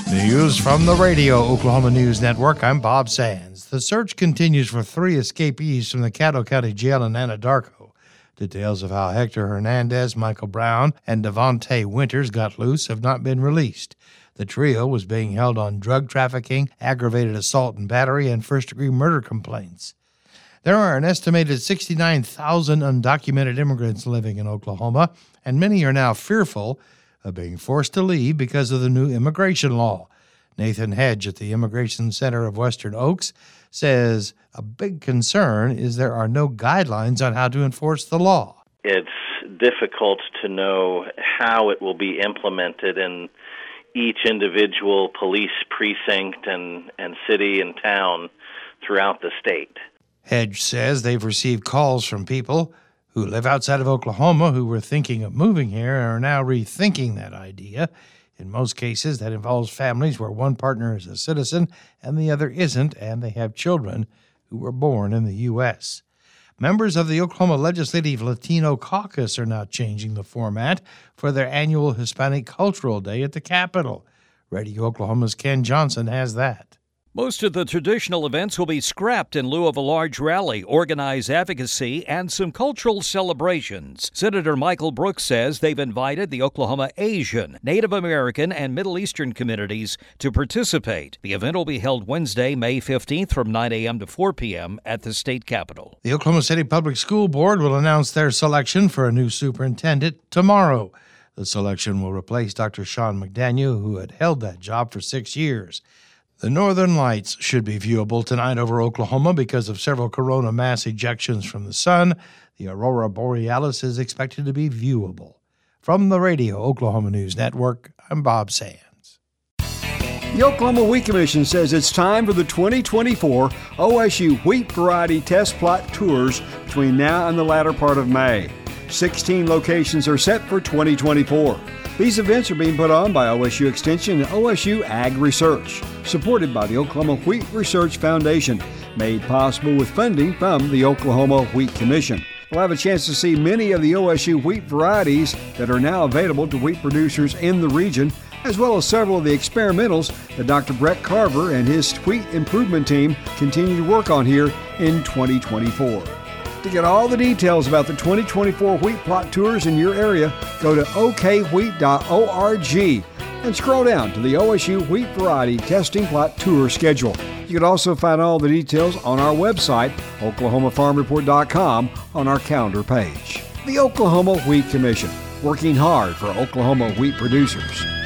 News from the Radio Oklahoma News Network. I'm Bob Sands. The search continues for 3 escapees from the Caddo County Jail in Anadarko. Details of how Hector Hernandez, Michael Brown, and Devontae Winters got loose have not been released. The trio was being held on drug trafficking, aggravated assault and battery, and first-degree murder complaints. There are an estimated 69,000 undocumented immigrants living in Oklahoma, and many are now fearful of being forced to leave because of the new immigration law. Nathan Hedge at the Immigration Center of Western Oaks says a big concern is there are no guidelines on how to enforce the law. It's difficult to know how it will be implemented in each individual police precinct and city and town throughout the state. Hedge says they've received calls from people who live outside of Oklahoma who were thinking of moving here and are now rethinking that idea. In most cases, that involves families where one partner is a citizen and the other isn't, and they have children who were born in the U.S. Members of the Oklahoma Legislative Latino Caucus are now changing the format for their annual Hispanic Cultural Day at the Capitol. Radio Oklahoma's Ken Johnson has that. Most of the traditional events will be scrapped in lieu of a large rally, organized advocacy, and some cultural celebrations. Senator Michael Brooks says they've invited the Oklahoma Asian, Native American, and Middle Eastern communities to participate. The event will be held Wednesday, May 15th from 9 a.m. to 4 p.m. at the state capitol. The Oklahoma City Public School Board will announce their selection for a new superintendent tomorrow. The selection will replace Dr. Sean McDaniel, who had held that job for 6 years. The northern lights should be viewable tonight over Oklahoma because of several corona mass ejections from the sun. The aurora borealis is expected to be viewable. From the Radio Oklahoma News Network, I'm Bob Sands. The Oklahoma Wheat Commission says it's time for the 2024 OSU Wheat Variety Test Plot Tours between now and the latter part of May. 16 locations are set for 2024. These events are being put on by OSU Extension and OSU Ag Research, supported by the Oklahoma Wheat Research Foundation, made possible with funding from the Oklahoma Wheat Commission. We'll have a chance to see many of the OSU wheat varieties that are now available to wheat producers in the region, as well as several of the experimentals that Dr. Brett Carver and his wheat improvement team continue to work on here in 2024. To get all the details about the 2024 wheat plot tours in your area, go to okwheat.org and scroll down to the OSU Wheat Variety Testing Plot Tour schedule. You can also find all the details on our website, oklahomafarmreport.com, on our calendar page. The Oklahoma Wheat Commission, working hard for Oklahoma wheat producers.